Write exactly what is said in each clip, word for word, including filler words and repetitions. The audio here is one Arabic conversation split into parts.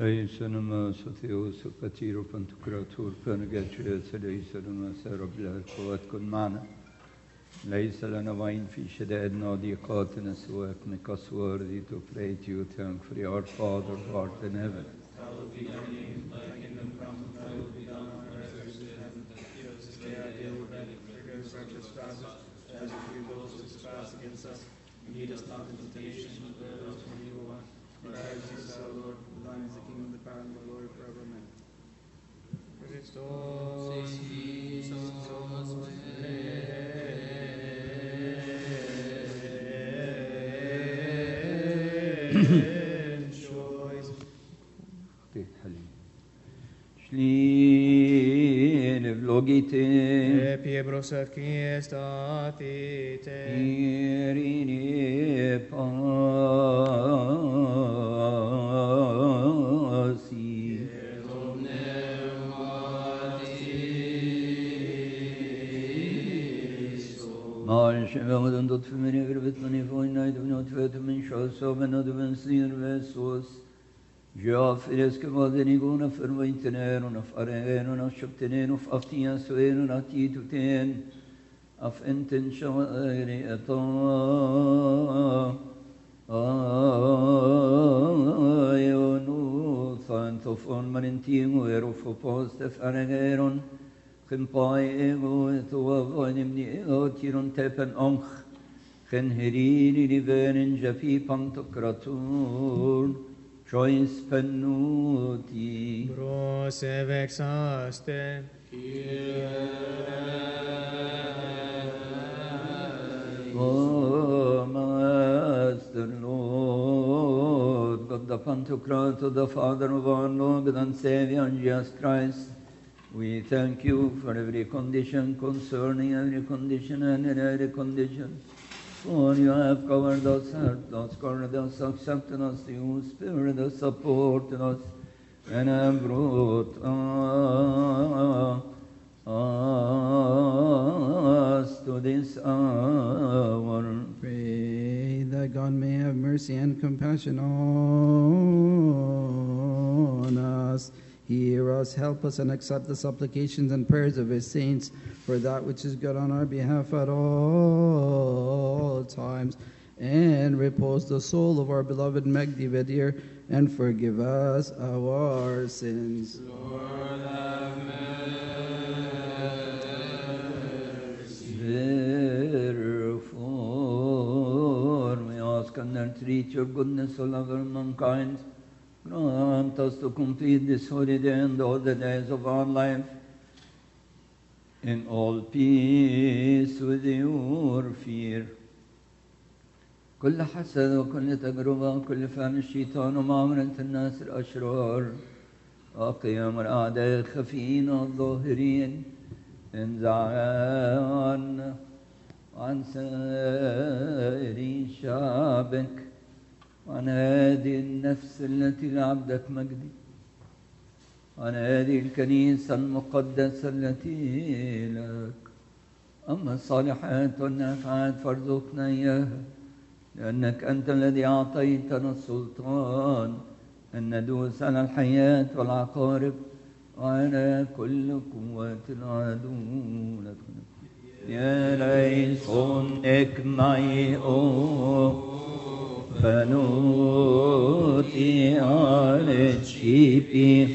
Lejsenuma Sotheos Katiro Pantokratur Panagatris Lejsenuma Sarabla Kovat kun معنا ليس لنا وين في شدائدنا ضيقاتنا سواك because worthy to pray to you thankfully our Father who art in heaven. Hallowed be thy name, thy kingdom come, thy will be done on earth as it is in heaven. Give us this day our daily bread, and forgive us our trespasses, as we forgive those who trespass against us. And lead us not into temptation, but deliver us from the evil one. For thine is Jesus our Lord, for thine is the kingdom, the power, and the glory forever. Amen. Christos Jesus rejoice. Shlin vlogite Epie brosat Christatite Irini pasi Marsch werden dort für meine Gerbet meine Freunde und wird mein Schatz haben und wenn sie versos Ja fres che vadeni gona fermo internero na fareno na shopteneno aftia soeno na tituten af enten shairi ata ayonu santo fon manentimo ero fo post faregeron Kempai ego to vanim ni otiron tepen onch ken herini livenen jafi pantokratur Choice pennuti Brose vexaste Oh Master Lord God the Pantocrator the Father of our Lord and Savior Jesus Christ we thank you for every condition concerning every condition and in every condition For you have covered us, helped us, guarded us, accepted us, you Spirit has supported us, and have brought us to this hour. Pray that God may have mercy and compassion on us. Hear us, help us, and accept the supplications and prayers of his saints for that which is good on our behalf at all times. And repose the soul of our beloved Megdi Vedir, and forgive us our sins. Lord have mercy. Therefore, we ask and entreat your goodness, O lover of mankind. Grant us to complete this holy day and all the days of our life in all peace with your fear. كل حسد وكل تجربة وكل فعل الشيطان ومعاملة الناس الأشرار وقيام الأعداء الخفيين والظاهرين انزع عنا وعن سائر شعبك عن هذه النفس التي لعبدك مجدي عن هذه الكنيسة المقدسة التي لك أما الصالحات والنافعات فارزقنا إياها لأنك أنت الذي أعطيتنا السلطان أن ندوس على الحياة والعقارب وعلى كل قوات العدو يا ليسون اكمعي أو فنوتي على الشيبي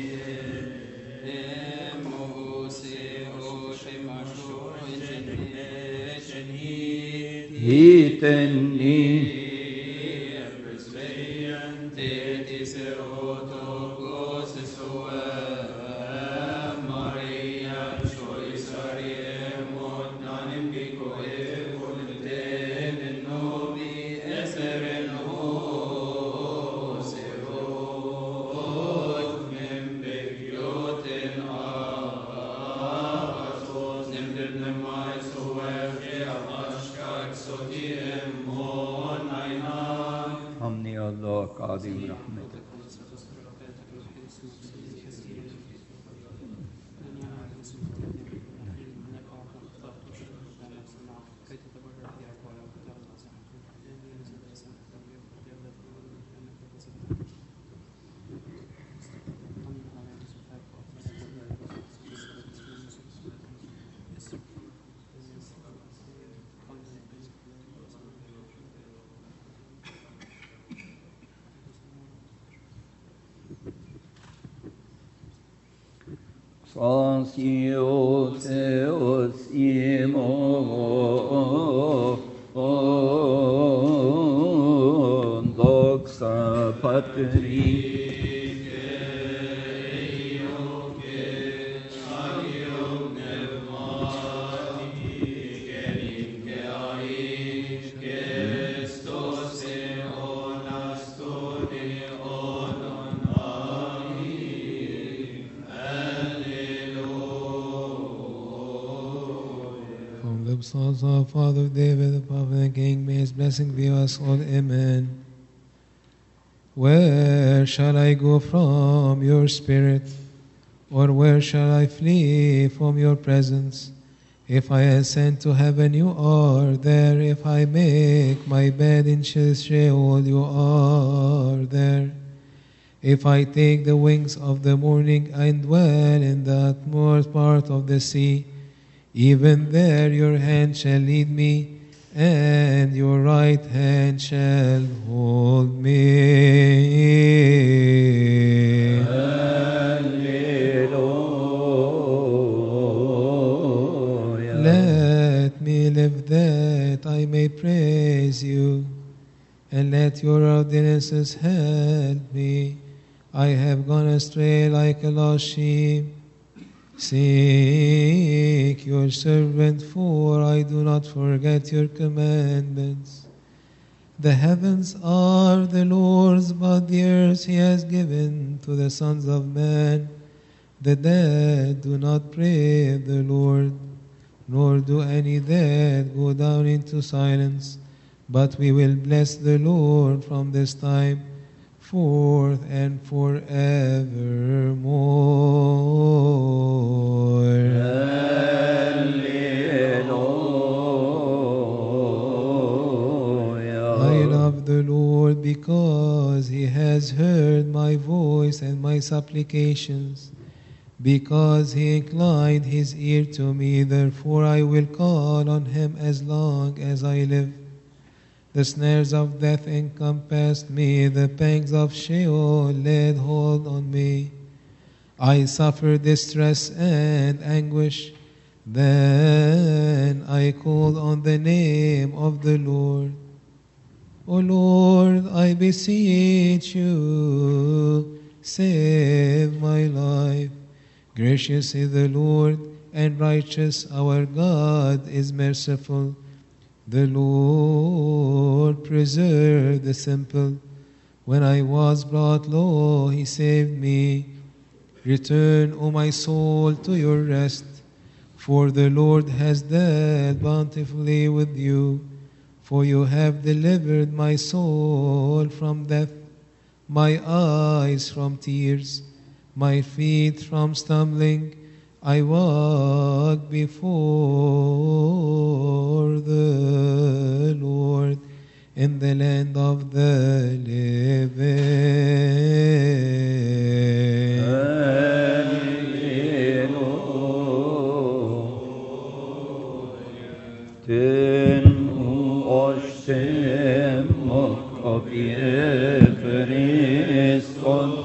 هيتني عظيم رحمتك Sasios eos imo doxa patri Psalms of Father David, the prophet and King, may his blessing be us all. Amen. Where shall I go from your spirit? Or where shall I flee from your presence? If I ascend to heaven, you are there. If I make my bed in Sheol, you are there. If I take the wings of the morning and dwell in the utmost part of the sea, even there your hand shall lead me, and your right hand shall hold me. Hallelujah. Let me live that I may praise you, and let your ordinances help me. I have gone astray like a lost sheep. Seek your servant, for I do not forget your commandments. The heavens are the Lord's, but the earth he has given to the sons of man. The dead do not praise the Lord, nor do any dead go down into silence. But we will bless the Lord from this time forth and forevermore. Hallelujah. I love the Lord because he has heard my voice and my supplications, because he inclined his ear to me. Therefore I will call on him as long as I live. The snares of death encompassed me, the pangs of Sheol laid hold on me. I suffered distress and anguish. Then I called on the name of the Lord. O Lord, I beseech you, save my life. Gracious is the Lord, and righteous our God is merciful. The Lord preserved the simple. When I was brought low, he saved me. Return, O my soul, to your rest, for the Lord has dealt bountifully with you. For you have delivered my soul from death, my eyes from tears, my feet from stumbling. I walk before the Lord in the land of the living. Hallelujah. Ten oshem mokapie Christos.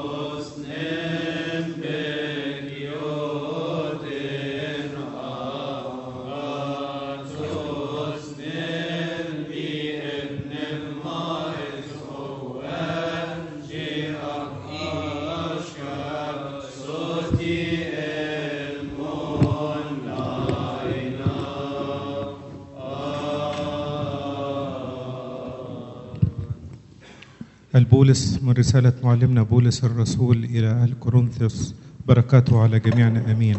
البولس من رسالة معلمنا بولس الرسول إلى أهل كورنثوس، بركاته على جميعنا أمين.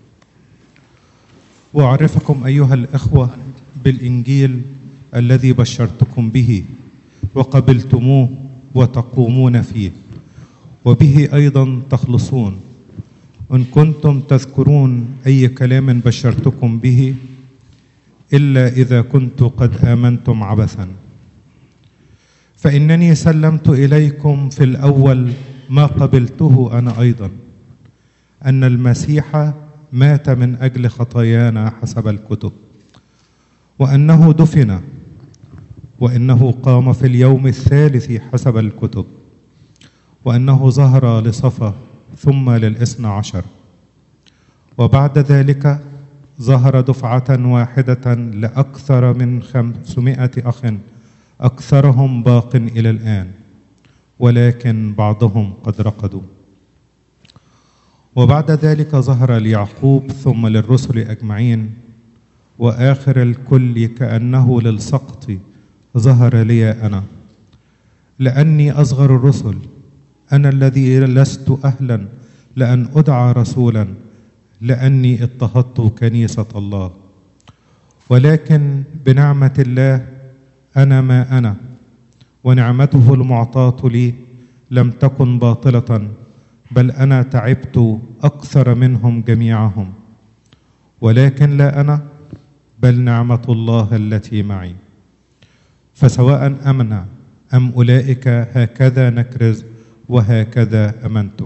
وأعرفكم أيها الإخوة بالإنجيل الذي بشرتكم به وقبلتموه وتقومون فيه، وبه أيضا تخلصون، إن كنتم تذكرون أي كلام بشرتكم به، إلا إذا كنت قد آمنتم عبثا. فإنني سلمت إليكم في الأول ما قبلته أنا أيضا، أن المسيح مات من أجل خطايانا حسب الكتب، وأنه دفن، وإنه قام في اليوم الثالث حسب الكتب، وأنه ظهر لصفا ثم للاثنى عشر، وبعد ذلك ظهر دفعة واحدة لأكثر من خمسمائة أخ، أكثرهم باق إلى الآن، ولكن بعضهم قد رقدوا. وبعد ذلك ظهر ليعقوب ثم للرسل أجمعين، وآخر الكل كأنه للسقط ظهر لي أنا، لأني أصغر الرسل، أنا الذي لست أهلا لأن أدعى رسولا، لأني اضطهدت كنيسة الله. ولكن بنعمة الله أنا ما أنا، ونعمته المعطاة لي لم تكن باطلة، بل أنا تعبت أكثر منهم جميعهم، ولكن لا أنا بل نعمة الله التي معي. فسواء أمنا أم أولئك هكذا نكرز وهكذا أمنتم.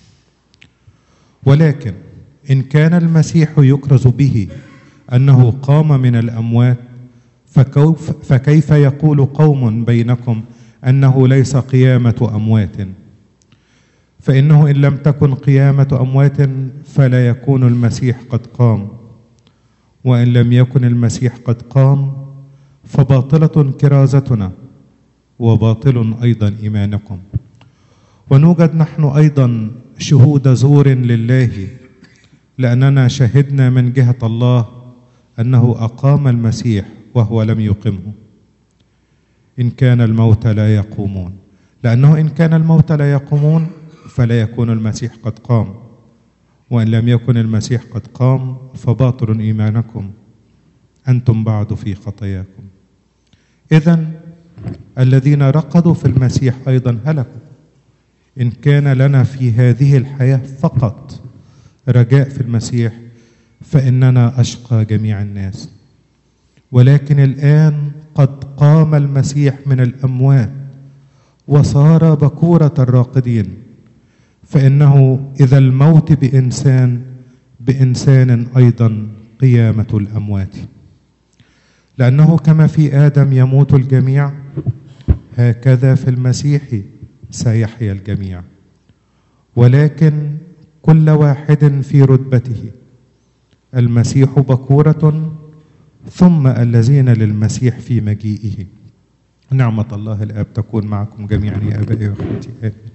ولكن إن كان المسيح يكرز به أنه قام من الأموات، فكيف, فكيف يقول قوم بينكم أنه ليس قيامة أموات؟ فإنه إن لم تكن قيامة أموات فلا يكون المسيح قد قام، وإن لم يكن المسيح قد قام فباطلة كرازتنا وباطل أيضا إيمانكم. ونوجد نحن أيضا شهود زور لله، لأننا شهدنا من جهة الله أنه أقام المسيح وهو لم يقمه. إن كان الموتى لا يقومون، لأنه إن كان الموتى لا يقومون فلا يكون المسيح قد قام، وإن لم يكن المسيح قد قام فباطل إيمانكم، أنتم بعد في خطاياكم. إذن الذين رقدوا في المسيح أيضا هلكوا. إن كان لنا في هذه الحياة فقط رجاء في المسيح، فإننا أشقى جميع الناس. ولكن الآن قد قام المسيح من الأموات وصار بكورة الراقدين، فإنه إذا الموت بإنسان بإنسان أيضا قيامة الأموات. لأنه كما في آدم يموت الجميع، هكذا في المسيح سيحيا الجميع، ولكن كل واحد في رتبته، المسيح بكورة، ثم الذين للمسيح في مجيئه. نعمة الله الآب تكون معكم جميعا يا آبائي وأخوتي.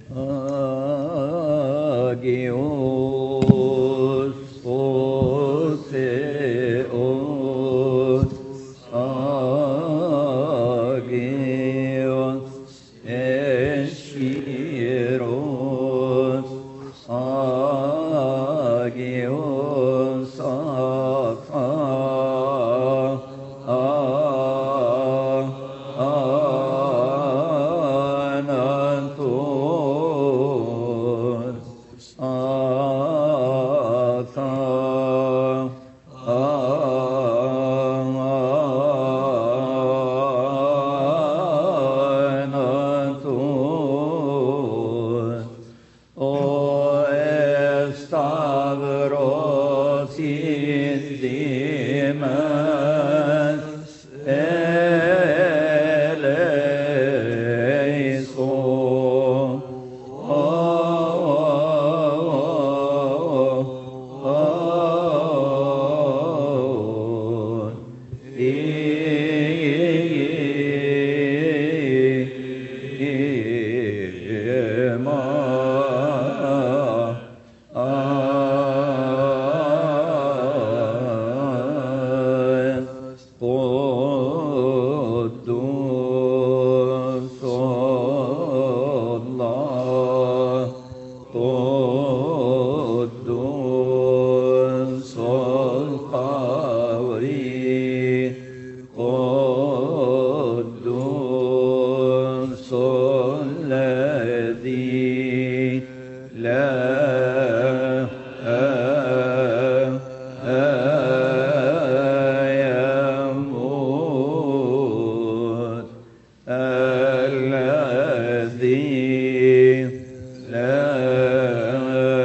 آمين. الذي لا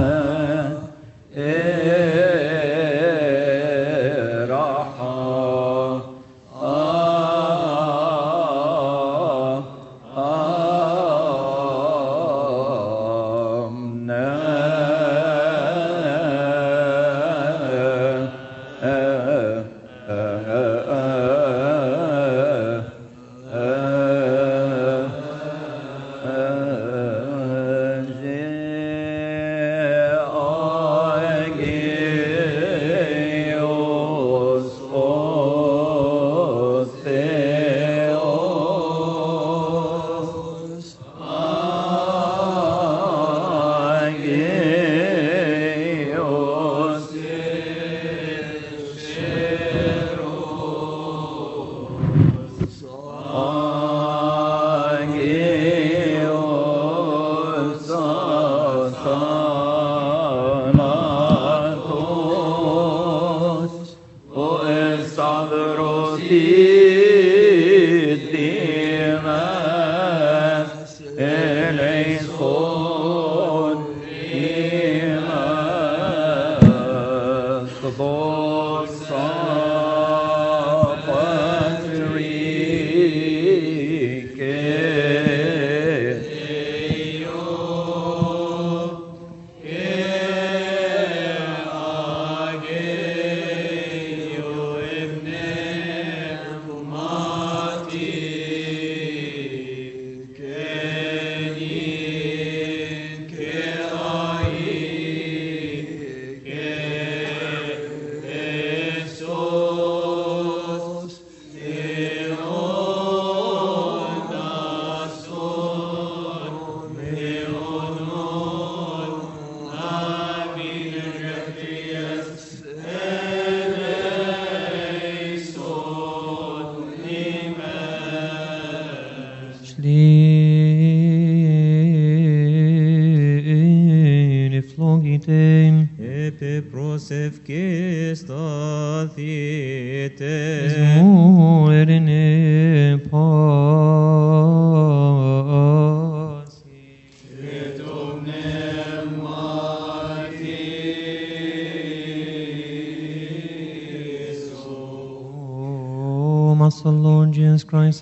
Christ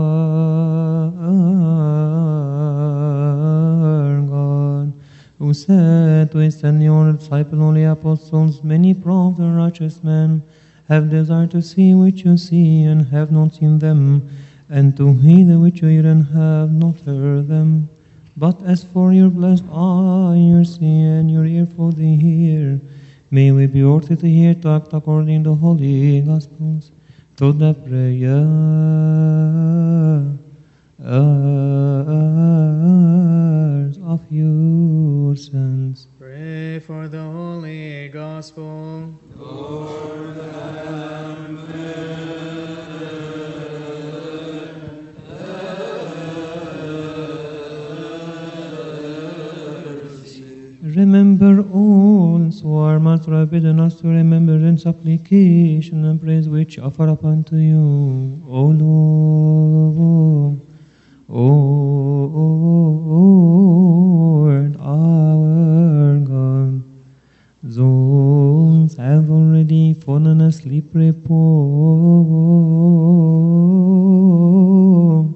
our God, who said to his ten disciples, only apostles, many proud and righteous men have desired to see which you see and have not seen them, and to hear which you hear and have not heard them. But as for your blessed eye, your see, and your ear for the hear, may we be ordered to hear to act according to the holy Gospels. To the prayers of your sons. Pray for the Holy Gospel. Lord, have mercy. Remember also our Master has bidden us to remember in supplication and praise which offer up unto you, O Lord, O Lord our God. Those have already fallen asleep, repose.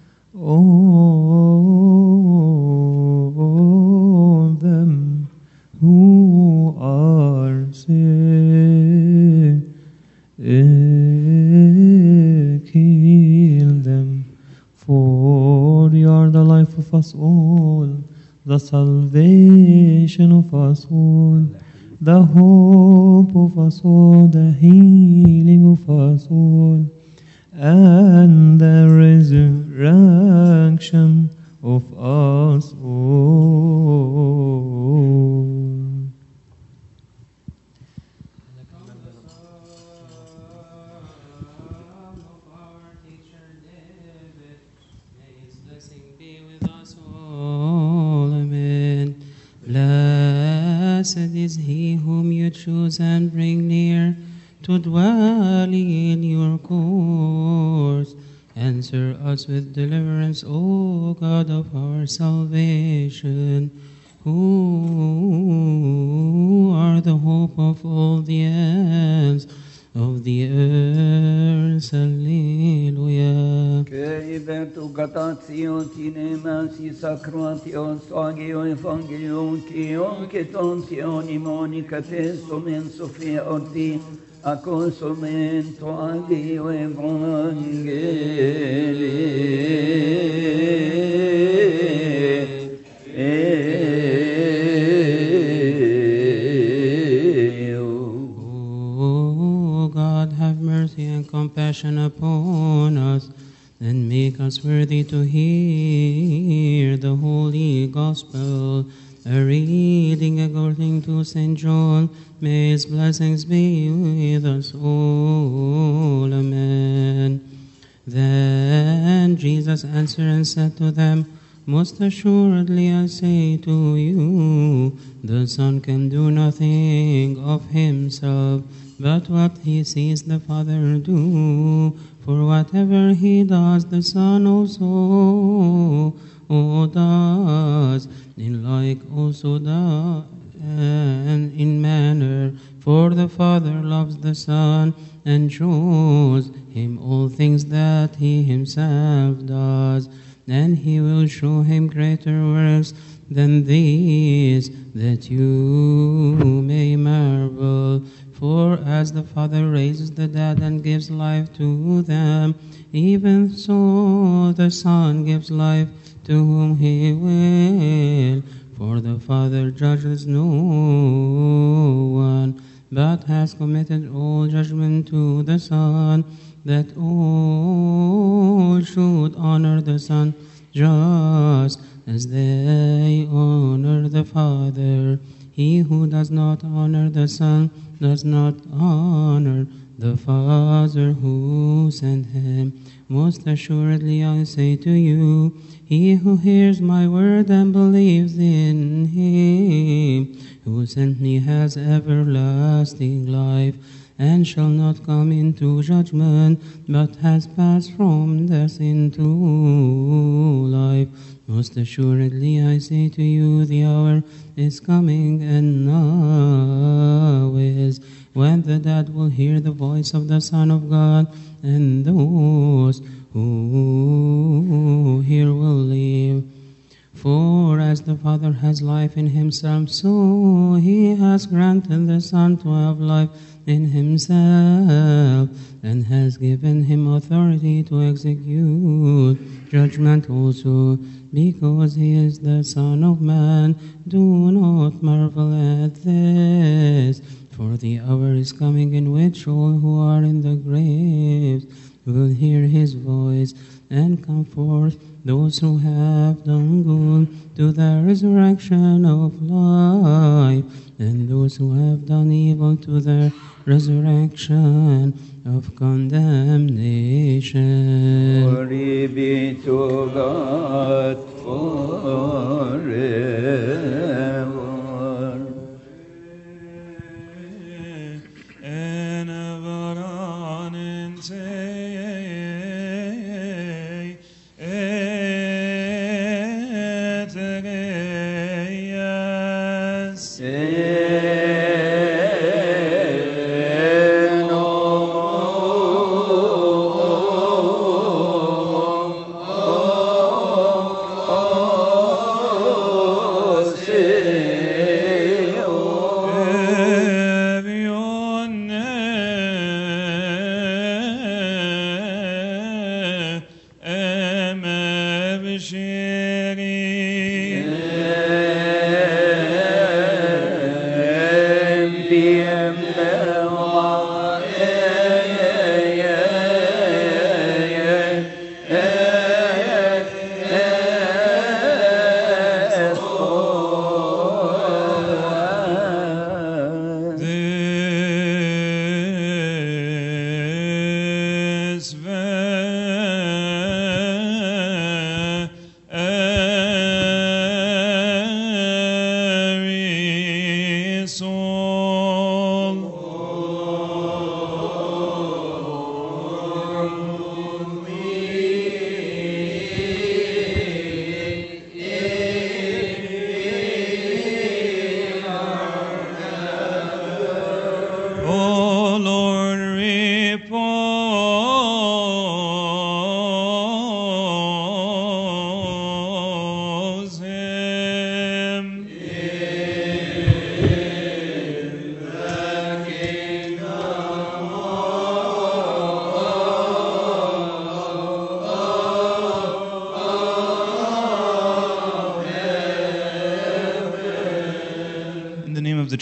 All them who are sick, heal them, for you are the life of us all, the salvation of us all, the hope of us all, the healing of us all, and the resurrection of us all. Blessed is he whom you choose and bring near to dwell in your courts. Answer us with deliverance, O God of our salvation. who are the hope of all the ends of the earth. Alleluia. Che ibertu gatatio tinemas sacratio sagio evangelium cio che tontioni monica testo men sofia orti a consumento agio evangelii. O God, have mercy and compassion upon us, and make us worthy to hear the holy gospel. A reading according to Saint John. May his blessings be with us all. Amen. Then Jesus answered and said to them, Most assuredly I say to you, the Son can do nothing of himself, but what he sees the Father do. For whatever he does, the Son also does, in like also does, and in manner. For the Father loves the Son, and shows him all things that he himself does. And he will show him greater works than these, that you may marvel. For as the Father raises the dead and gives life to them, even so the Son gives life to whom he will. For the Father judges no one, but has committed all judgment to the Son, that all should honor the Son just as they honor the Father. He who does not honor the Son does not honor the Father who sent him. Most assuredly I say to you, he who hears my word and believes in him who sent me has everlasting life, and shall not come into judgment, but has passed from death into life. Most assuredly I say to you, the hour is coming, and now is, when the dead will hear the voice of the Son of God, and those who hear will live. For as the Father has life in himself, so he has granted the Son to have life in himself, and has given him authority to execute judgment also, because he is the Son of Man. Do not marvel at this, for the hour is coming in which all who are in the graves will hear his voice and come forth, those who have done good to the resurrection of life, and those who have done evil to the resurrection of condemnation. Glory be to God forever.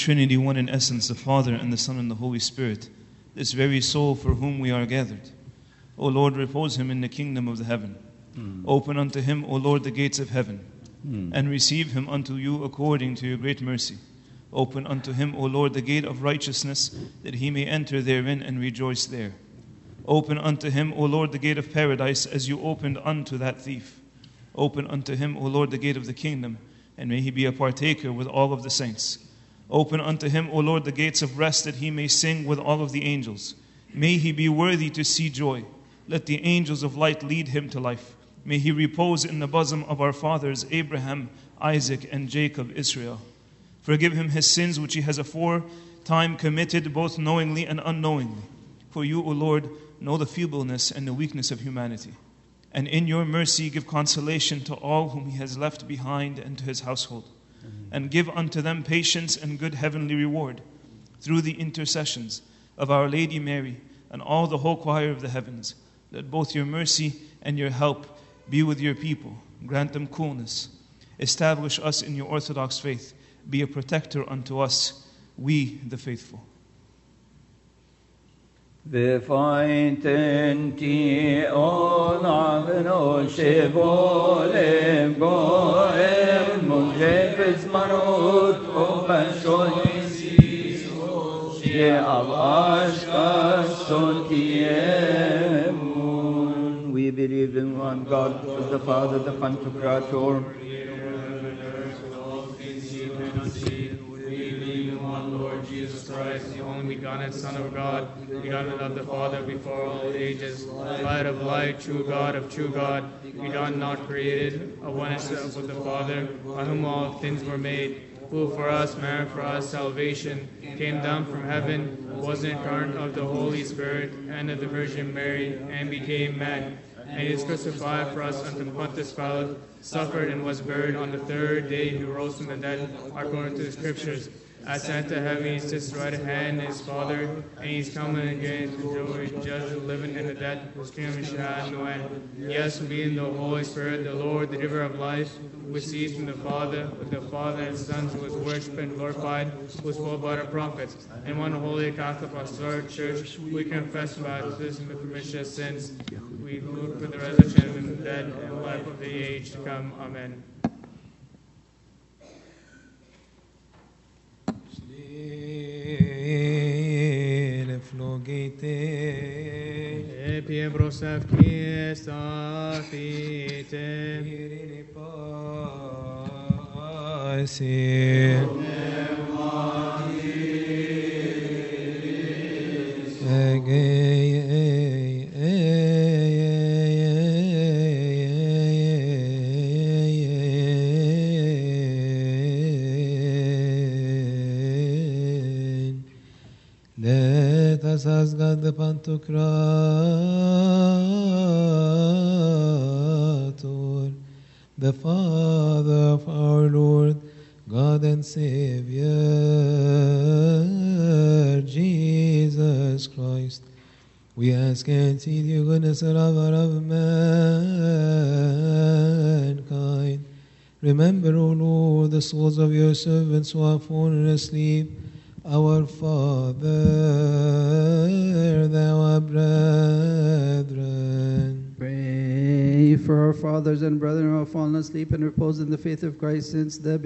Trinity, one in essence, the Father and the Son and the Holy Spirit, this very soul for whom we are gathered. O Lord, repose him in the kingdom of the heaven. Mm. Open unto him, O Lord, the gates of heaven, Mm. and receive him unto you according to your great mercy. Open unto him, O Lord, the gate of righteousness, that he may enter therein and rejoice there. Open unto him, O Lord, the gate of paradise, as you opened unto that thief. Open unto him, O Lord, the gate of the kingdom, and may he be a partaker with all of the saints. Open unto him, O Lord, the gates of rest, that he may sing with all of the angels. May he be worthy to see joy. Let the angels of light lead him to life. May he repose in the bosom of our fathers, Abraham, Isaac, and Jacob, Israel. Forgive him his sins which he has aforetime committed, both knowingly and unknowingly. For you, O Lord, know the feebleness and the weakness of humanity. And in your mercy give consolation to all whom he has left behind and to his household. And give unto them patience and good heavenly reward, through the intercessions of Our Lady Mary and all the whole choir of the heavens. Let both your mercy and your help be with your people. Grant them coolness. Establish us in your orthodox faith. Be a protector unto us, we the faithful. Vefajtenti onavno shevolem goem mujefes manot obashoisis she'avashkas We believe in one God, the Father, the Pantocrator. Jesus Christ, the only begotten Son of God, begotten of the Father before all ages, light of light, true God of true God, begotten, not created, of one essence with the Father, by whom all things were made, who for us, merit for us salvation, came down from heaven, was incarnate of the Holy Spirit and of the Virgin Mary, and became man. And he was crucified for us unto Pontius Pilate, suffered and was buried. On the third day he rose from the dead, according to the Scriptures. Ascended to heaven, he sits right hand his Father, and he's coming again to glory, judge the living and the dead, whose kingdom shall have no end. Yes, being the Holy Spirit, the Lord, the giver of life, who proceeds from the Father, with the Father and Son, who was worshipped and glorified, who spoke by the prophets. And one holy Catholic Apostolic Church, we confess baptism and remission of sins. We look for the resurrection of the dead and life of the age to come. Amen. Epie brosef kiesta fite irine pasi Let us ask God the Pantocrator, the Father of our Lord, God and Savior, Jesus Christ. We ask and seek your goodness and lover of mankind. Remember, O Lord, the souls of your servants who have fallen asleep. Our Father, thou art brethren. Pray for our fathers and brethren who have fallen asleep and reposed in the faith of Christ since the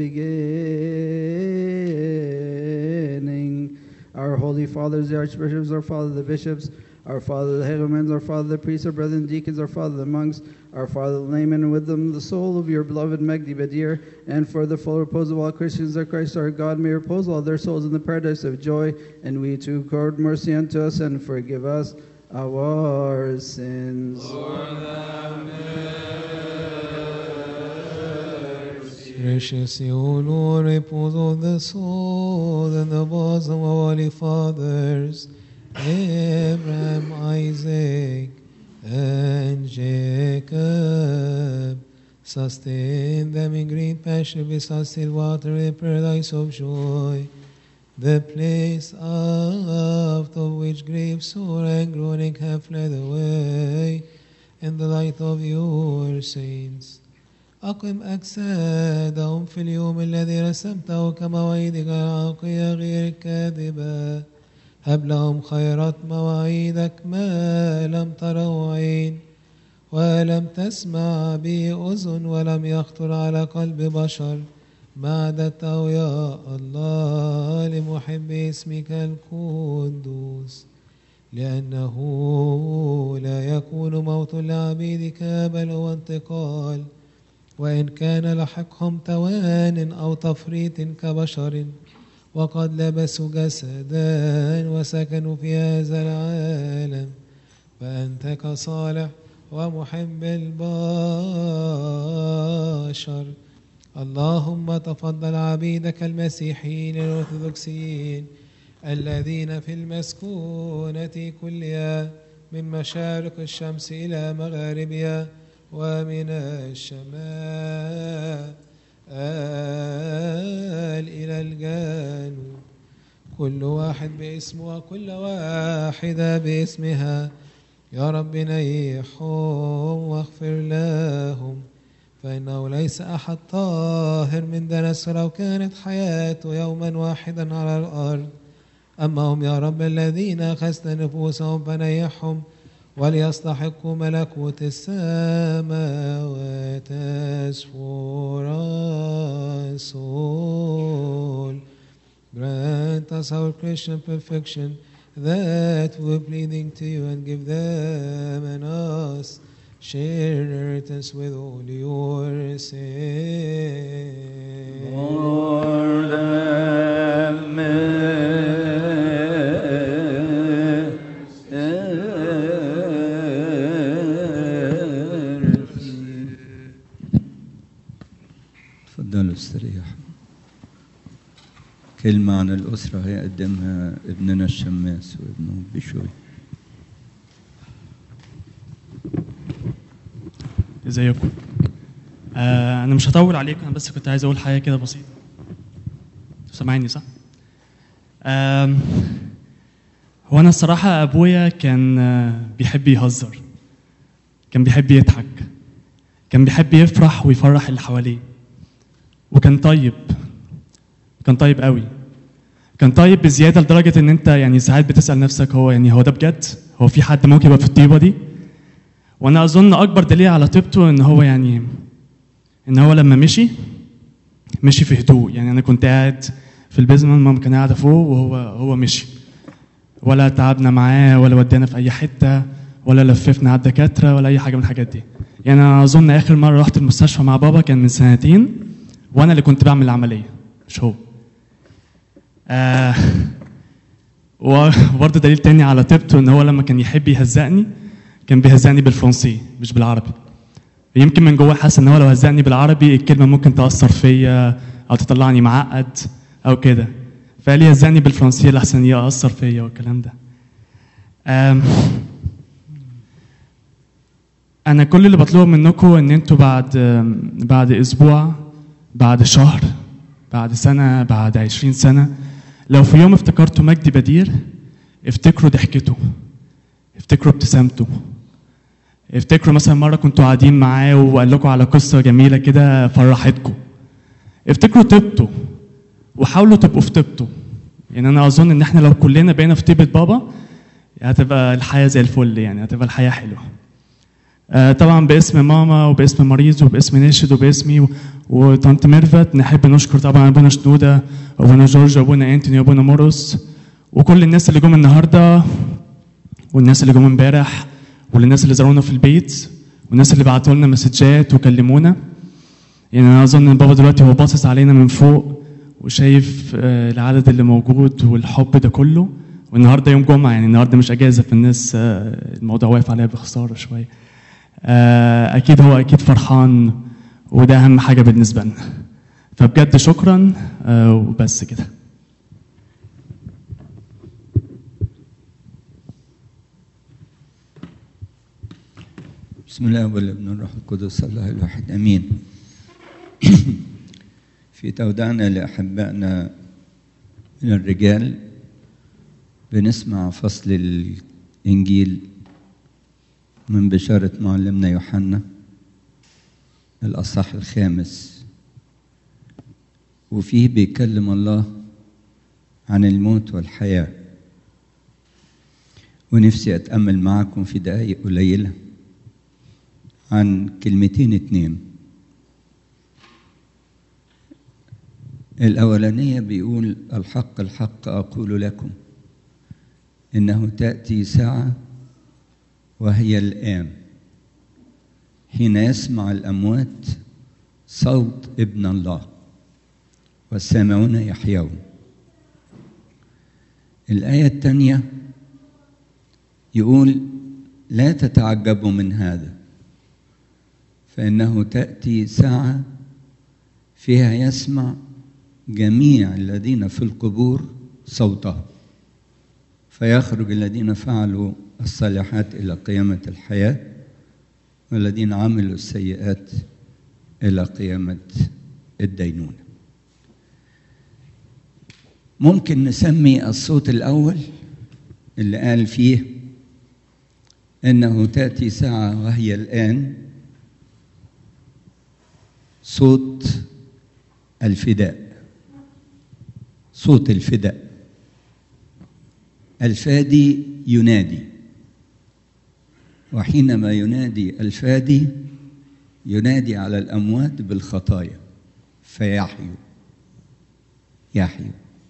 beginning. Our holy fathers, the archbishops, our father, the bishops, our father, the hegemons, our father, the priests, our brethren, deacons, our father, the monks, our father, the laymen, and with them the soul of your beloved Megdi Badir, and for the full repose of all Christians that Christ our God may repose all their souls in the paradise of joy, and we too accord mercy unto us and forgive us our sins. Lord, have mercy. Graciously, O Lord, repose all the soul in the bosom of our holy fathers, Abraham, Isaac, and Jacob. Sustain them in great passion beside still water, a paradise of joy, the place out of which grief, sorrow, and groaning have fled away, in the light of your saints. أقم أجسادهم في اليوم الذي رسمته كمواعيدك العاقية غير الكاذبة. هب لهم خيرات مواعيدك ما لم تره عين ولم تسمع به أذن ولم يخطر على قلب بشر ما أعددته يا الله لمحب اسمك القدوس، لأنه لا يكون موت لعبيدك بل هو انتقال، وإن كان لحقهم توان أو تفريط كبشر وقد لبسوا جسدا وسكنوا في هذا العالم، فأنت كصالح ومحب البشر. اللهم تفضل عبيدك المسيحيين الأرثوذكسيين الذين في المسكونة كلها من مشارق الشمس إلى مغاربها ومن الشمال إلى الجنوب، كل واحد باسمه وكل واحدة باسمها. يا رب نيحهم واغفر لهم، فإنه ليس أحد طاهر من دنس لو كانت حياته يوما واحدا على الأرض. أما هم يا رب الذين أخذت نفوسهم فنيحهم وليستحقوا ملكوت السماوات. As for us all, grant us our Christian perfection, that we pleading to you and give them and us share inheritance with all your saints. Lord, have تفضلوا استريحوا. كلمة عن الأسرة هيقدمها ابننا الشماس وابنه بشوي. ازيكم؟ آه انا مش هطول عليكم، انا بس كنت عايز اقول حاجه كده بسيطه. سامعيني صح؟ آه هو انا الصراحه ابويا كان آه بيحب يهزر، كان بيحب يضحك، كان بيحب يفرح ويفرح اللي حواليه، وكان طيب، كان طيب قوي، كان طيب بزياده لدرجه ان انت يعني ساعات بتسال نفسك هو يعني هو ده بجد؟ هو في حد ممكن يبقى في الطيبه دي؟ وانا اظن اكبر دليل على طيبته ان هو يعني ان هو لما مشي مشي في هدوء. يعني انا كنت قاعد في البيزمنت، ماما كان قاعده فوق وهو هو مشي، ولا تعبنا معاه ولا ودانا في اي حته ولا لففنا على الدكاتره ولا اي حاجه من الحاجات دي. يعني انا اظن اخر مره رحت المستشفى مع بابا كان من سنتين، وانا اللي كنت بعمل العمليه مش هو. آه وبرضه دليل تاني على طيبته ان هو لما كان يحب يهزقني كان بيهزقني بالفرنسي مش بالعربي. يمكن من جواه حاسس ان هو لو هزقني بالعربي الكلمه ممكن تاثر فيا او تطلعني معقد او كده، فقال لي هزقني بالفرنسي لحسن ياثر فيا والكلام ده. انا كل اللي بطلبه منكم ان انتوا بعد بعد اسبوع، بعد شهر، بعد سنه، بعد عشرين سنه، لو في يوم افتكرتوا مجدي بدير افتكروا ضحكته، افتكروا ابتسامته، افتكروا مثلا مره كنتوا قاعدين معاه وقال لكم على قصه جميله كده فرحتكم، افتكروا طيبته وحاولوا تبقوا في طيبته. يعني انا اظن ان احنا لو كلنا بقينا في طيبه بابا هتبقى الحياه زي الفل، يعني هتبقى الحياه حلوه. آه طبعا باسم ماما وباسم مريض وباسم ناشد وباسمي وطنط ميرفت نحب نشكر طبعا ابونا شنوده وابونا جورج وابونا انتوني وابونا مورس وكل الناس اللي جم النهارده والناس اللي جم امبارح والناس اللي زارونا في البيت والناس اللي بعتوا لنا مسجات وكلمونا. يعني انا اظن ان بابا دلوقتي هو باصص علينا من فوق وشايف آه العدد اللي موجود والحب ده كله، والنهارده يوم جمعه، يعني النهارده مش اجازه، فالناس آه الموضوع واقف عليها بخساره شويه. آه اكيد هو اكيد فرحان وده اهم حاجه بالنسبه لنا. فبجد شكرا آه وبس كده. بسم الله والابن والروح القدس الله الواحد امين. في تودعنا لاحبائنا من الرجال بنسمع فصل الانجيل من بشاره معلمنا يوحنا الأصحاح الخامس، وفيه بيكلم الله عن الموت والحياة. ونفسي أتأمل معكم في دقائق قليلة عن كلمتين اتنين. الأولانية بيقول: الحق الحق أقول لكم إنه تأتي ساعة وهي الآن حين يسمع الأموات صوت ابن الله والسامعون يحيون. الآية الثانية يقول: لا تتعجبوا من هذا، فإنه تأتي ساعة فيها يسمع جميع الذين في القبور صوته، فيخرج الذين فعلوا الصالحات إلى قيامة الحياة، والذين عملوا السيئات إلى قيامة الدينونة. ممكن نسمي الصوت الأول اللي قال فيه إنه تأتي ساعة وهي الآن صوت الفداء، صوت الفداء. الفادي ينادي، وحينما ينادي الفادي ينادي على الأموات بالخطايا فيحيوا يحيوا.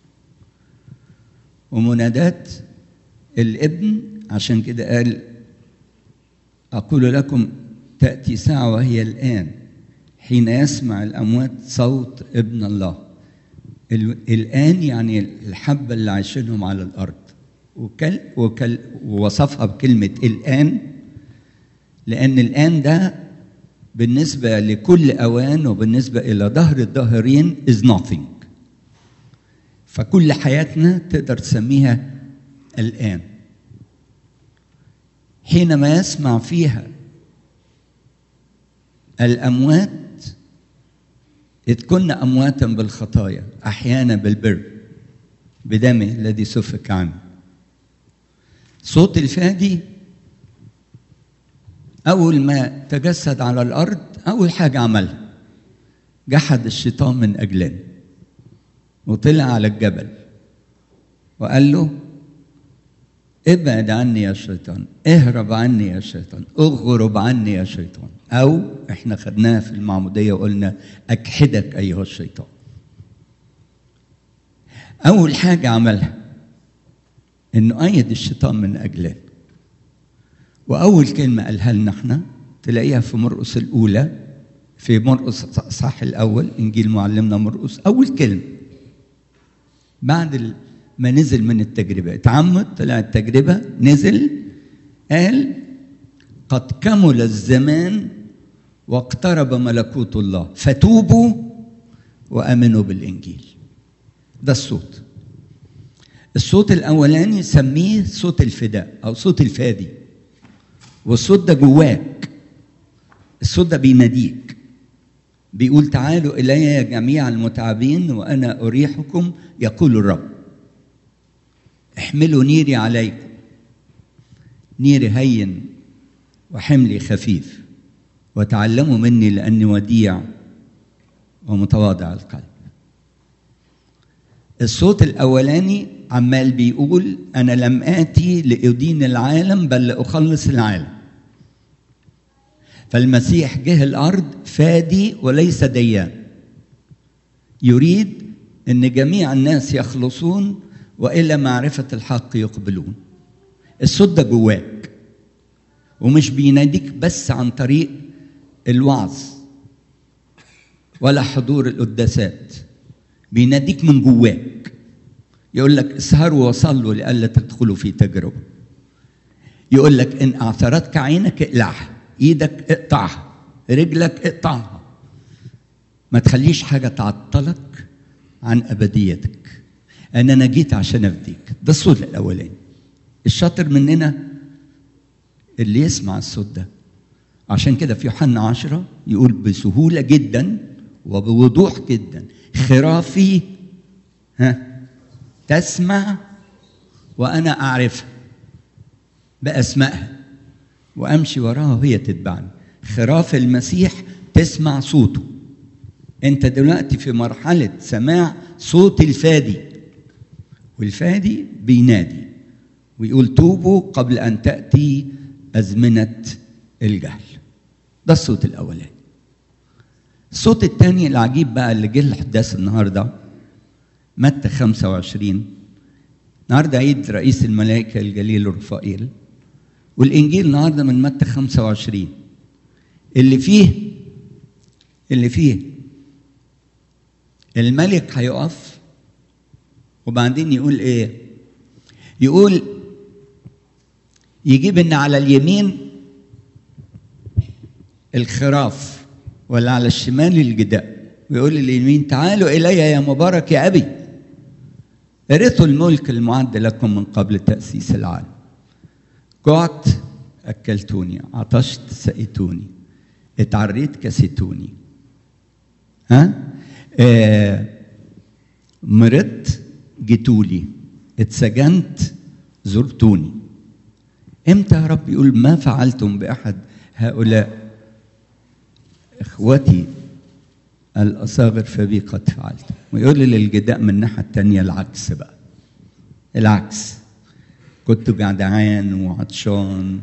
ومنادات الابن عشان كده قال: أقول لكم تأتي ساعة وهي الآن حين يسمع الأموات صوت ابن الله. الآن يعني الحبة اللي عايشينهم على الأرض، وكل وكل ووصفها بكلمة الآن، لأن الآن ده بالنسبة لكل أوان وبالنسبة إلى ظهر الظاهرين is nothing. فكل حياتنا تقدر تسميها الآن، حينما يسمع فيها الأموات إذ كنا أمواتا بالخطايا أحيانا بالبر بدمه الذي سفك عنه. صوت الفادي أول ما تجسد على الأرض أول حاجة عملها جحد الشيطان من أجلنا، وطلع على الجبل وقال له: ابعد عني يا شيطان، اهرب عني يا شيطان، اغرب عني يا شيطان. أو احنا خدناها في المعمودية وقلنا: أكحدك أيها الشيطان. أول حاجة عملها إنه أيد الشيطان من أجلنا. وأول كلمة قالها لنا احنا تلاقيها في مرقس الأولى، في مرقس الإصحاح الأول، إنجيل معلمنا مرقس. أول كلمة بعد ما نزل من التجربة، اتعمد، طلع التجربة، نزل، قال: قد كمل الزمان واقترب ملكوت الله فتوبوا وآمنوا بالإنجيل. ده الصوت. الصوت الأولاني سميه صوت الفداء أو صوت الفادي، والصوت ده جواك. الصوت ده بيناديك، بيقول: تعالوا إلي يا جميع المتعبين وأنا أريحكم يقول الرب. احملوا نيري عليكم، نيري هين وحملي خفيف، وتعلموا مني لأني وديع ومتواضع القلب. الصوت الأولاني عمال بيقول: أنا لم آتي لأدين العالم بل لأخلص العالم. فالمسيح جه الأرض فادي وليس ديان، يريد أن جميع الناس يخلصون وإلى معرفة الحق يقبلون. الصوت ده جواك، ومش بيناديك بس عن طريق الوعظ ولا حضور القداسات، بيناديك من جواك. يقول لك: اسهروا وصلوا لئلا تدخلوا في تجربة. يقول لك: إن أعثرتك عينك اقلعها، إيدك اقطعها، رجلك اقطعها. ما تخليش حاجة تعطلك عن أبديتك. أنا أنا جيت عشان أفديك. ده الصوت الأولاني. الشاطر مننا اللي يسمع الصوت ده. عشان كده في يوحنا عشرة يقول بسهولة جدا وبوضوح جدا: خرافي ها تسمع وأنا أعرفها بأسمائها وأمشي وراها وهي تتبعني. خراف المسيح تسمع صوته. انت دلوقتي في مرحلة سماع صوت الفادي، والفادي بينادي ويقول توبوا قبل أن تأتي أزمنة الجهل. ده الصوت الأولاني. الصوت الثاني العجيب بقى اللي جه الحداث النهارده متى خمسة وعشرين. النهارده عيد رئيس الملائكة الجليل رفائيل، والإنجيل النهارده من متى خمسة وعشرين اللي فيه اللي فيه الملك هيقف وبعدين يقول ايه؟ يقول يجيب ان على اليمين الخراف ولا على الشمال الجداء، ويقول لليمين تعالوا الي يا مبارك يا ابي ارثوا الملك المعد لكم من قبل تأسيس العالم. جعت اكلتوني، عطشت سقيتوني، اتعريت كسيتوني، ها آه مرضت جيتولي، اتسجنت زرتوني. امتى يا رب؟ يقول ما فعلتم باحد هؤلاء اخوتي الاصاغر فبي قد فعلتم. ويقول للجداء من الناحيه الثانيه العكس بقى، العكس، كنت جعان وعطشان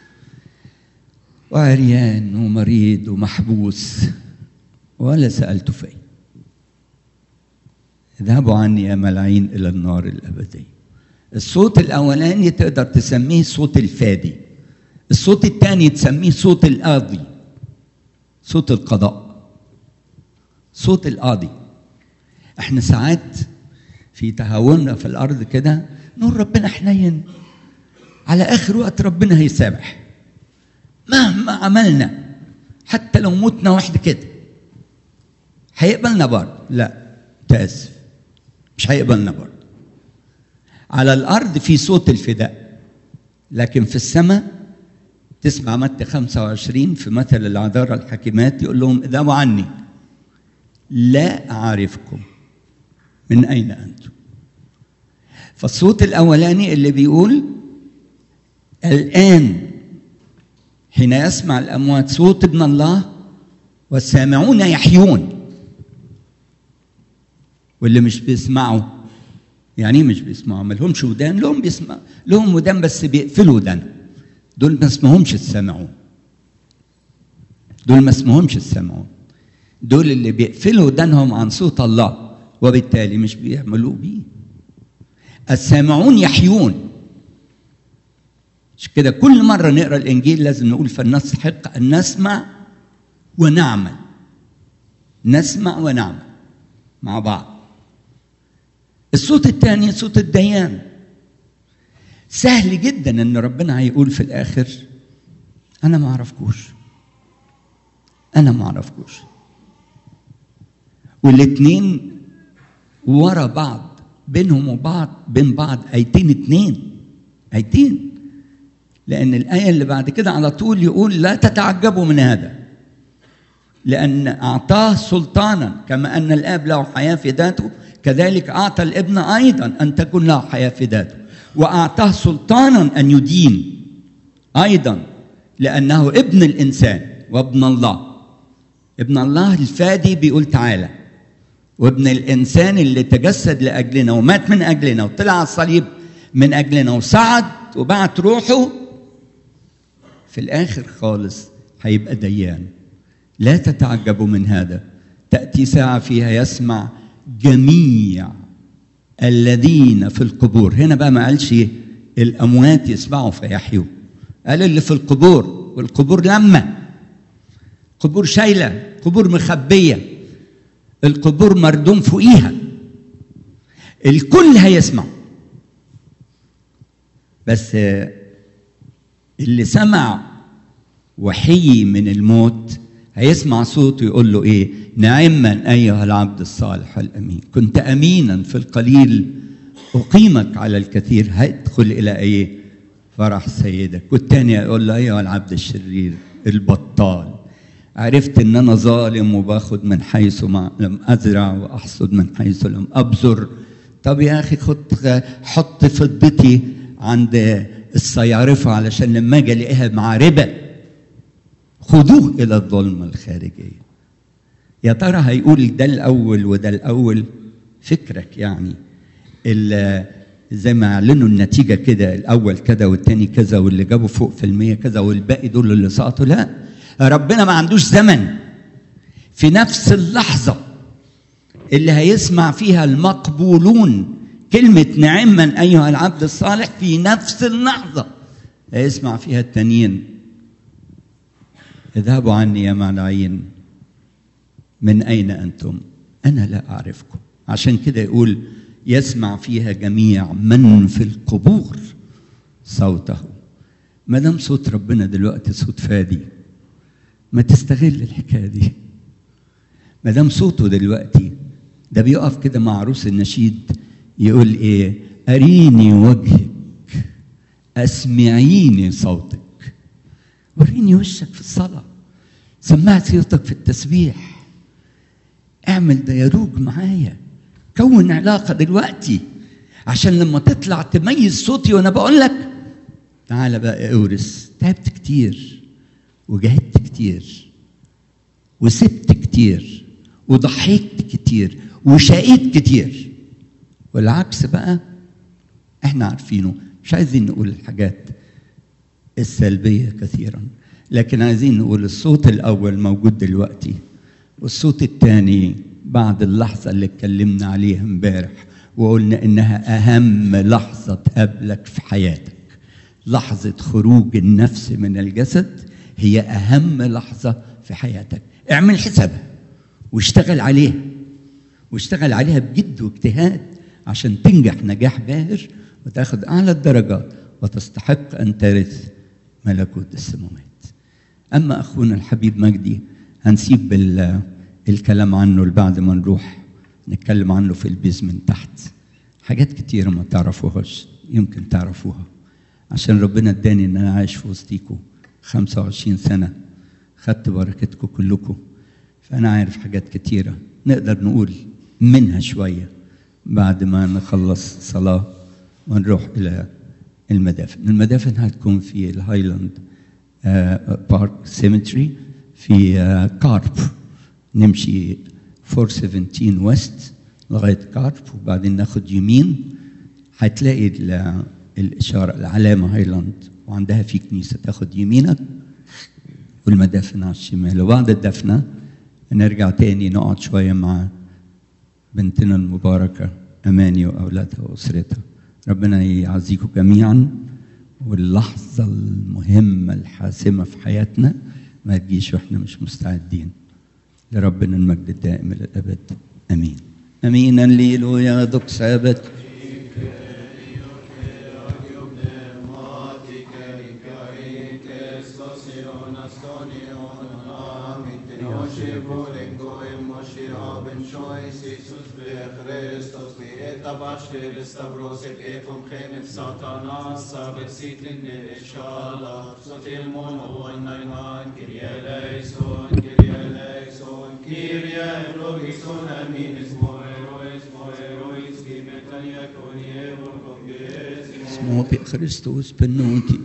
وعريان ومريض ومحبوس ولا سألت في. اذهبوا عني يا ملعين إلى النار الأبدية. الصوت الأولاني تقدر تسميه صوت الفادي، الصوت الثاني تسميه صوت القاضي، صوت القضاء، صوت القاضي. احنا ساعات في تهاوننا في الأرض كده نقول ربنا حنين، على آخر وقت ربنا هيسامح مهما عملنا، حتى لو متنا واحد كده هيقبلنا برضه. لا تأسف، مش هيقبلنا برضه. على الأرض في صوت الفداء، لكن في السماء تسمع متى خمسة وعشرين في مثل العذارى الحكيمات يقول لهم اذهبوا عني لا أعرفكم من أين أنتم. فالصوت الأولاني اللي بيقول الآن حين يسمع الأموات صوت ابن الله والسامعون يحيون. واللي مش بيسمعوا يعني مش بيسمعوا، ما لهمش ودان، لهم بيسمع، لهم ودان بس بيقفلوا ودان. دول ما اسمهمش السامعون، دول ما اسمهمش السامعون، دول اللي بيقفلوا ودانهم عن صوت الله وبالتالي مش بيعملوا بيه. السامعون يحيون. مش كده كل مرة نقرأ الإنجيل لازم نقول فلنستحق أن نسمع ونعمل، نسمع ونعمل مع بعض. الصوت الثاني صوت الديان. سهل جدا ان ربنا هيقول في الاخر انا ما اعرفكوش، انا ما اعرفكوش. والاثنين ورا بعض، بينهم وبعض بين بعض ايتين اتنين ايتين، لان الايه اللي بعد كده على طول يقول لا تتعجبوا من هذا لان اعطاه سلطانا كما ان الاب له حياه في ذاته كذلك أعطى الابن أيضا أن تكون له حياة في ذاته، وأعطاه سلطانا أن يدين أيضا لأنه ابن الإنسان وابن الله. ابن الله الفادي بيقول تعالى، وابن الإنسان اللي تجسد لأجلنا ومات من أجلنا وطلع على الصليب من أجلنا وصعد وبعت روحه، في الآخر خالص هيبقى ديان. لا تتعجبوا من هذا، تأتي ساعة فيها يسمع جميع الذين في القبور. هنا بقى ما قالش الأموات يسمعوا فيحيوا، قال اللي في القبور. والقبور لما قبور شايلة، قبور مخبية، القبور مردوم فوقيها، الكل هيسمع. بس اللي سمع وحي من الموت هيسمع صوته يقول له ايه؟ نعما ايها العبد الصالح الامين، كنت امينا في القليل اقيمك على الكثير، هيدخل الى ايه؟ فرح سيدك. والتاني يقول له ايها العبد الشرير البطال، عرفت ان انا ظالم وباخد من حيث ما لم ازرع واحصد من حيث لم ابذر. طب يا اخي خد حط فضتي عند الصيارفه علشان لما اجي الاقيها مع ربا، خذوه إلى الظلمة الخارجية. يا ترى هيقول ده الأول وده الأول؟ فكرك يعني زي ما اعلنوا النتيجة كده، الأول كده والتاني كذا واللي جابوا فوق في المية كذا والباقي دول اللي سقطوا. لا، ربنا ما عندوش زمن. في نفس اللحظة اللي هيسمع فيها المقبولون كلمة نعما أيها العبد الصالح، في نفس اللحظة هيسمع فيها التانيين اذهبوا عني يا معنعين، من أين أنتم؟ أنا لا أعرفكم. عشان كده يقول يسمع فيها جميع من في القبور صوته. ما دام صوت ربنا دلوقتي صوت فادي، ما تستغل الحكاية دي. ما دام صوته دلوقتي ده بيقف كده مع عروس النشيد يقول ايه؟ أريني وجهك، أسمعيني صوتك. وريني وشك في الصلاة، سمعت صوتك في التسبيح، اعمل ديالوج معايا، كون علاقة دلوقتي عشان لما تطلع تميز صوتي وانا بقول لك تعالى بقى اورث. تعبت كتير وجهدت كتير وسبت كتير وضحيت كتير وشقيت كتير، والعكس بقى احنا عارفينه. مش عايزين نقول الحاجات السلبية كثيرا، لكن عايزين نقول الصوت الأول موجود دلوقتي، والصوت الثاني بعد اللحظة اللي اتكلمنا عليها امبارح وقلنا إنها أهم لحظة تقابلك في حياتك. لحظة خروج النفس من الجسد هي أهم لحظة في حياتك. اعمل حسابها واشتغل عليها، واشتغل عليها بجد واجتهاد عشان تنجح نجاح باهر وتاخد أعلى الدرجات وتستحق أن ترث ملكوت السماوات. أما أخونا الحبيب مجدي هنسيب الكلام عنه بعد ما نروح نتكلم عنه في البيزمنت تحت. حاجات كتيرة ما تعرفوهاش يمكن تعرفوها، عشان ربنا اداني ان انا عايش في وسطيكم خمسة وعشرين سنة، خدت بركتكم كلكم، فانا عارف حاجات كتيرة نقدر نقول منها شوية بعد ما نخلص صلاة ونروح الى المدافن. المدافن هتكون في الهايلاند بارك سيمتري في آه كارب. نمشي أربعمية وسبعتاشر ويست لغاية كارب وبعدين ناخد يمين، هتلاقي الإشارة العلامة هايلاند وعندها في كنيسة، تاخد يمينك والمدافن على الشمال. وبعد الدفنة نرجع تاني نقعد شوية مع بنتنا المباركة أماني وأولادها وأسرتها. ربنا يعزيكم جميعا، واللحظة المهمة الحاسمة في حياتنا ما تجيش واحنا مش مستعدين. لربنا المجد الدائم إلى الأبد. أمين. أمين. الليلويا دوك سابت. Små Kristus benådig.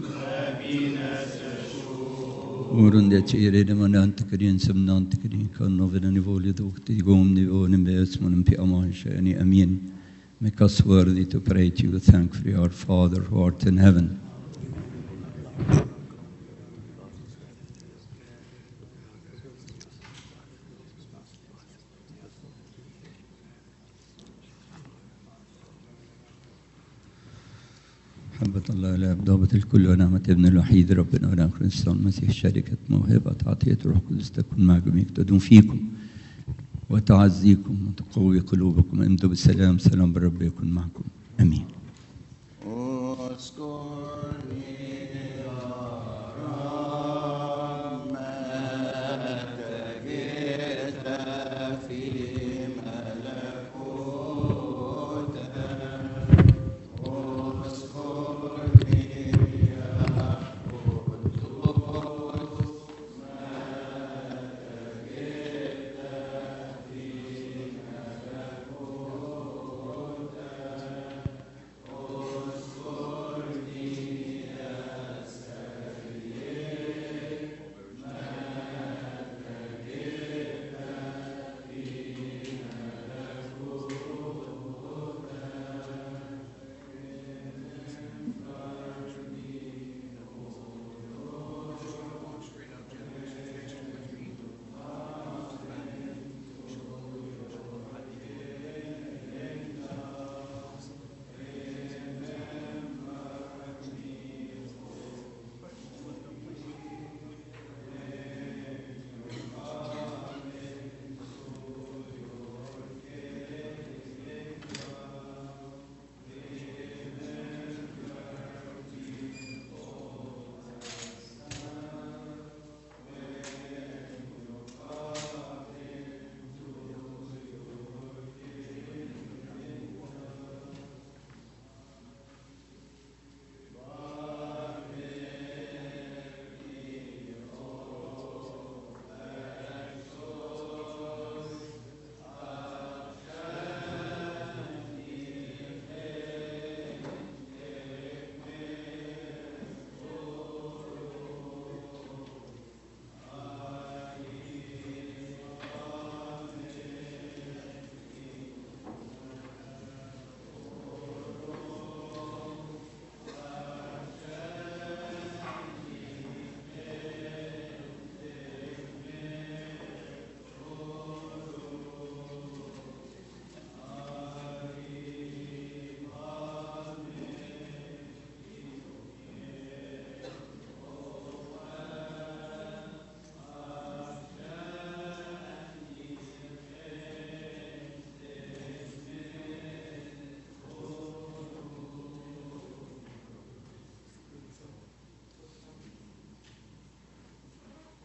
Oron det tjere det man inte kan som inte kan kan över den nivån då det går om nivån med smon på amanshani. Amen. Make us worthy to pray to you, thankfully, our Father who art in heaven. محبة الله لا ضابة الكل ونعمة ابن الوحيد ربنا ونعم كريستوس المسيح شركة موهبة عطية روح القدس تكون معكم يقتدون فيكم وتعزيكم وتقوي قلوبكم. امضوا بالسلام. سلام بالرب يكن معكم. امين.